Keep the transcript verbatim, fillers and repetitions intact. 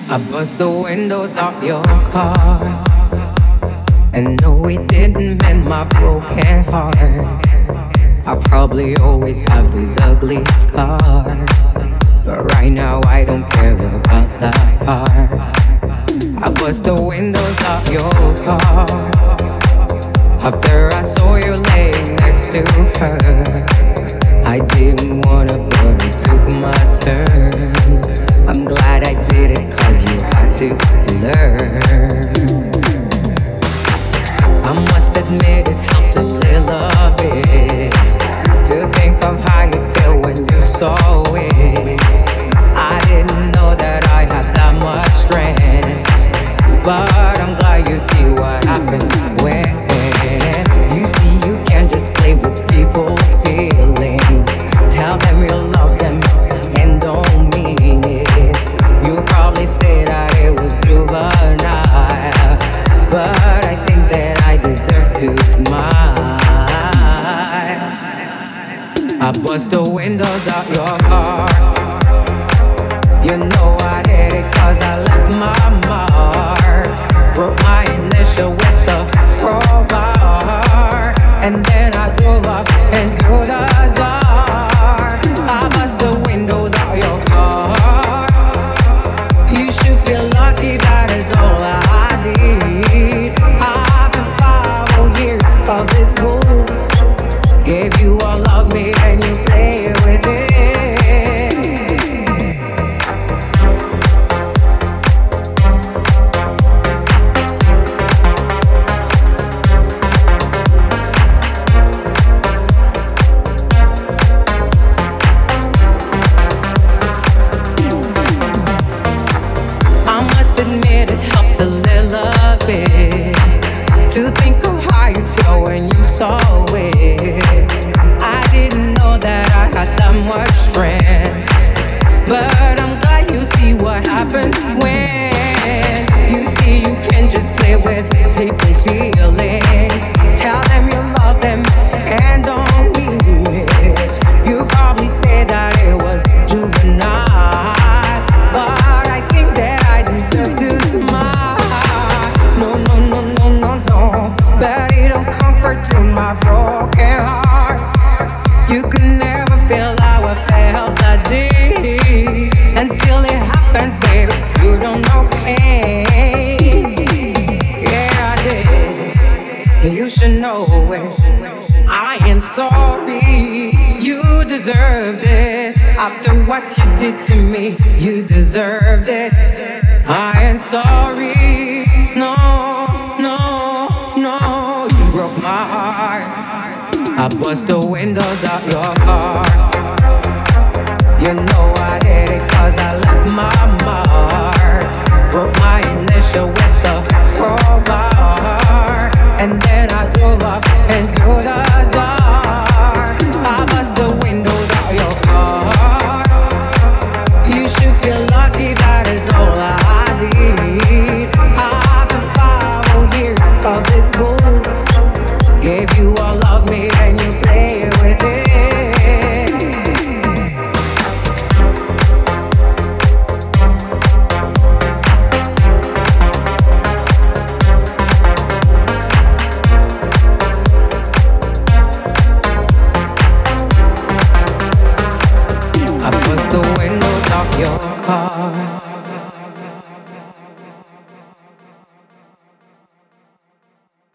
I bust the windows off your car, and no, it didn't mend my broken heart. I probably always have these ugly scars, but right now I don't care about that part. I bust the windows off your car after I saw you laying next to her. I didn't wanna, but it took my turn. I'm glad I did it, cause you had to learn. I must admit it helped a little bit to think of how you feel when you saw it. I didn't know that I had that much strength, but I'm glad you see what happens when you see you can't just play with people's feelings. Tell them you love them and don't mean it. You probably say that it was juvenile, but I think that I deserve to smile. I bust the windows out your car. You know I did it cause I left my mark. Broke my initial with the crowbar, and then I drove off into the dark. I bust the windows out your car. You should feel lucky, that is all I did. After five whole years of this bullshit, gave you all of me and you play with it. To think of how you feel when you saw it. I didn't know that I had that much strength, but I'm glad you see what happens when you see you can just play with people's feelings. Tell them you love them and don't mean it. You probably say that it was juvenile, but I think that I deserve to smile. No, no, no, no, no, no, but it don't comfort to my broken heart. You can never feel how I felt that day until it happens, baby. You don't know pain. Yeah, I did, and you should know it. I ain't sorry, you deserved it. After what you did to me, you deserved it. I ain't sorry, no, no, no. You broke my heart. I bust the windows out your car. You know I did it cause I left my mark.